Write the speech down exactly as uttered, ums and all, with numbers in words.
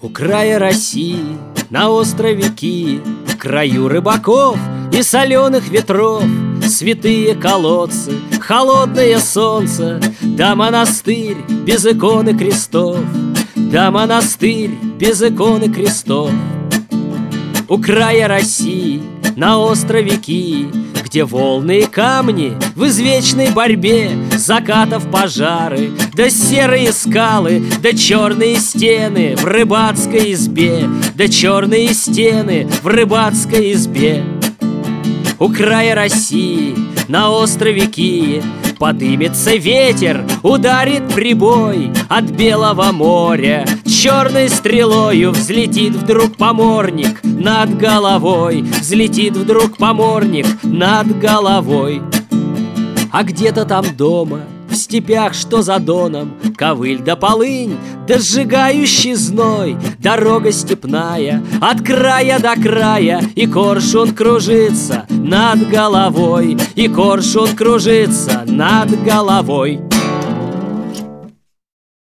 края России, на острове Ки, в краю рыбаков и соленых ветров, святые колодцы, холодное солнце, да монастырь без иконы крестов, да монастырь без иконы крестов. У края России, на острове Ки, где волны и камни в извечной борьбе, закатов пожары, да серые скалы, да черные стены в рыбацкой избе, да черные стены в рыбацкой избе. У края России, на острове Ки, подымется ветер, ударит прибой от Белого моря, черной стрелою взлетит вдруг поморник над головой, взлетит вдруг поморник над головой. А где-то там дома, в степях, что за доном, ковыль да полынь, да сжигающий зной, дорога степная от края до края, и коршун кружится над головой, и коршун кружится над головой.